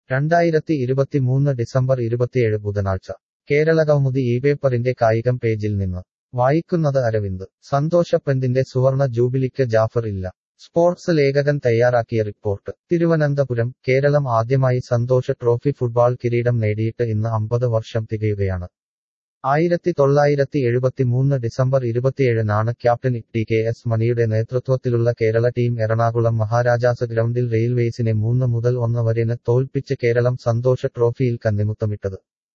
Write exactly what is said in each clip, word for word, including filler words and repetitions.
രണ്ടായിരത്തി ഇരുപത്തിമൂന്ന് ഡിസംബർ ഇരുപത്തിയേഴ് ബുധനാഴ്ച കേരളകൗമുദി ഈ പേപ്പറിന്റെ കായികം പേജിൽ നിന്ന് വായിക്കുന്നത് അരവിന്ദ് സന്തോഷപ്പന്തിന്റെ സുവർണ ജൂബിലിക്ക് ജാഫർ ഇല്ല. സ്പോർട്സ് ലേഖകൻ തയ്യാറാക്കിയ റിപ്പോർട്ട് തിരുവനന്തപുരം കേരളം ആദ്യമായി സന്തോഷ ട്രോഫി ഫുട്ബോൾ കിരീടം നേടിയിട്ട് ഇന്ന് അമ്പത് വർഷം തികയുകയാണ്. ആയിരത്തി തൊള്ളായിരത്തി എഴുപത്തിമൂന്ന് ഡിസംബർ ഇരുപത്തിയേഴിനാണ് ക്യാപ്റ്റൻ ടി കെ എസ് മണിയുടെ നേതൃത്വത്തിലുള്ള കേരള ടീം എറണാകുളം മഹാരാജാസ് ഗ്രൗണ്ടിൽ റെയിൽവേസിനെ മൂന്ന് മുതൽ ഒന്ന് വരെന് തോൽപ്പിച്ച് കേരളം സന്തോഷ ട്രോഫിയിൽ കന്നിമുത്തമിട്ടത്.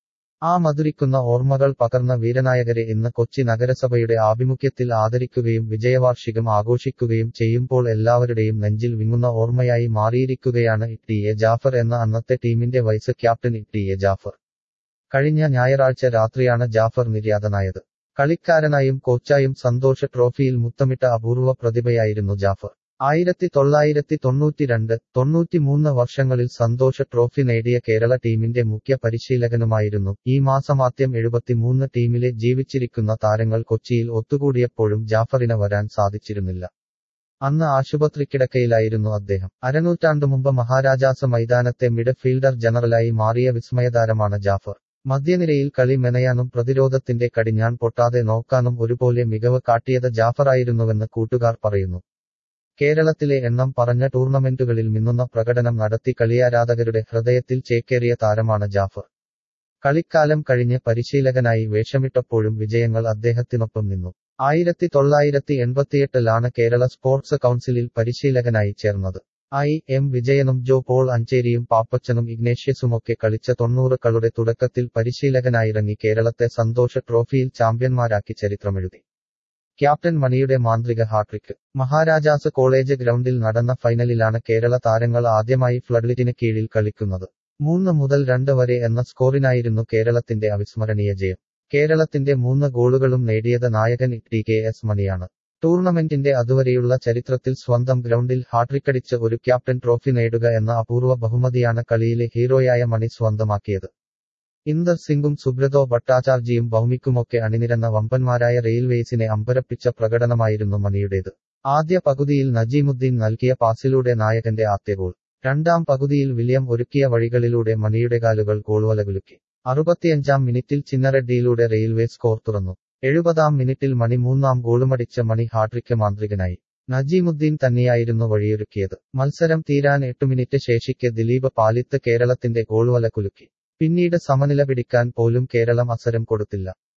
ആ മധുരിക്കുന്ന ഓർമ്മകൾ പകർന്ന വീരനായകരെ ഇന്ന് കൊച്ചി നഗരസഭയുടെ ആഭിമുഖ്യത്തിൽ ആദരിക്കുകയും വിജയവാർഷികം ആഘോഷിക്കുകയും ചെയ്യുമ്പോൾ എല്ലാവരുടെയും നെഞ്ചിൽ വിങ്ങുന്ന ഓർമ്മയായി മാറിയിരിക്കുകയാണ് ടി എ ജാഫർ എന്ന അന്നത്തെ ടീമിന്റെ vice captain T A Jafar. കഴിഞ്ഞ ഞായറാഴ്ച രാത്രിയാണ് ജാഫർ നിര്യാതനായത്. കളിക്കാരനായും കോച്ചായും സന്തോഷ ട്രോഫിയിൽ മുത്തമിട്ട അപൂർവ പ്രതിഭയായിരുന്നു ജാഫർ. ആയിരത്തി തൊള്ളായിരത്തി തൊണ്ണൂറ്റിരണ്ട് തൊണ്ണൂറ്റിമൂന്ന് വർഷങ്ങളിൽ സന്തോഷ ട്രോഫി നേടിയ കേരള ടീമിന്റെ മുഖ്യ പരിശീലകനുമായിരുന്നു. ഈ മാസമാദ്യം എഴുപത്തിമൂന്ന് ടീമിലെ ജീവിച്ചിരിക്കുന്ന താരങ്ങൾ കൊച്ചിയിൽ ഒത്തുകൂടിയപ്പോഴും ജാഫറിന് വരാൻ സാധിച്ചിരുന്നില്ല. അന്ന് ആശുപത്രിക്കിടക്കയിലായിരുന്നു അദ്ദേഹം. അരനൂറ്റാണ്ടു മുമ്പ് മഹാരാജാസ് മൈതാനത്തെ മിഡ്ഫീൽഡർ ജനറലായി മാറിയ വിസ്മയതാരമാണ് ജാഫർ. മധ്യനിരയിൽ കളി മെനയാനും പ്രതിരോധത്തിന്റെ കടിഞ്ഞാൺ പൊട്ടാതെ നോക്കാനും ഒരുപോലെ മികവ് കാട്ടിയത് ജാഫറായിരുന്നുവെന്ന് കൂട്ടുകാർ പറയുന്നു. കേരളത്തിലെ എണ്ണം പറഞ്ഞ ടൂർണമെന്റുകളിൽ മിന്നുന്ന പ്രകടനം നടത്തി കളിയാരാധകരുടെ ഹൃദയത്തിൽ ചേക്കേറിയ താരമാണ് ജാഫർ. കളിക്കാലം കഴിഞ്ഞ് പരിശീലകനായി വേഷമിട്ടപ്പോഴും വിജയങ്ങൾ അദ്ദേഹത്തിനൊപ്പം നിന്നു. ആയിരത്തി തൊള്ളായിരത്തി എൺപത്തിയെട്ടിലാണ് കേരള സ്പോർട്സ് കൗൺസിലിൽ പരിശീലകനായി ചേർന്നത്. ഐ എം വിജയനും ജോ പോൾ അഞ്ചേരിയും പാപ്പച്ചനും ഇഗ്നേഷ്യസുമൊക്കെ കളിച്ച തൊണ്ണൂറുകളുടെ തുടക്കത്തിൽ പരിശീലകനായിറങ്ങി കേരളത്തെ സന്തോഷ ട്രോഫിയിൽ ചാമ്പ്യന്മാരാക്കി ചരിത്രമെഴുതി. ക്യാപ്റ്റൻ മണിയുടെ മാന്ത്രിക ഹാട്രിക്ക്. മഹാരാജാസ് കോളേജ് ഗ്രൗണ്ടിൽ നടന്ന ഫൈനലിലാണ് കേരള താരങ്ങൾ ആദ്യമായി ഫ്ലഡ്ലിറ്റിന് കീഴിൽ കളിക്കുന്നത്. മൂന്ന് മുതൽ രണ്ട് വരെ എന്ന സ്കോറിനായിരുന്നു കേരളത്തിന്റെ അവിസ്മരണീയ ജയം. കേരളത്തിന്റെ മൂന്ന് ഗോളുകളും നേടിയത് നായകൻ ടി കെ എസ് മണിയാണ്. ടൂർണമെന്റിന്റെ അതുവരെയുള്ള ചരിത്രത്തിൽ സ്വന്തം ഗ്രൗണ്ടിൽ ഹാട്രിക്കടിച്ച് ഒരു ക്യാപ്റ്റൻ ട്രോഫി നേടുക എന്ന അപൂർവ ബഹുമതിയാണ് കളിയിലെ ഹീറോയായ മണി സ്വന്തമാക്കിയത്. ഇന്ദർ സിംഗും സുബ്രതോ ഭട്ടാചാർജിയും ഭൗമിക്കുമൊക്കെ അണിനിരന്ന വമ്പന്മാരായ റെയിൽവേസിനെ അമ്പരപ്പിച്ച പ്രകടനമായിരുന്നു മണിയുടേത്. ആദ്യ പകുതിയിൽ നജീമുദ്ദീൻ നൽകിയ പാസിലൂടെ നായകന്റെ ആദ്യ ഗോൾ. രണ്ടാം പകുതിയിൽ വില്യം ഒരുക്കിയ വഴികളിലൂടെ മണിയുടെ കാലുകൾ ഗോൾവലകുലുക്കി. അറുപത്തിയഞ്ചാം മിനിറ്റിൽ ചിന്നറെഡ്ഡിയിലൂടെ റെയിൽവേ സ്കോർ തുറന്നു. എഴുപതാം മിനിറ്റിൽ മണി മൂന്നാം ഗോളുമടിച്ച മണി ഹാട്രിക്ക് മാന്ത്രികനായി. നജീമുദ്ദീൻ തന്നെയായിരുന്നു വഴിയൊരുക്കിയത്. മത്സരം തീരാൻ എട്ടു മിനിറ്റ് ശേഷിക്കെ ദിലീപ് പാലിത്ത് കേരളത്തിന്റെ ഗോൾവല കുലുക്കി. പിന്നീട് സമനില പിടിക്കാൻ പോലും കേരളം അവസരം കൊടുത്തില്ല.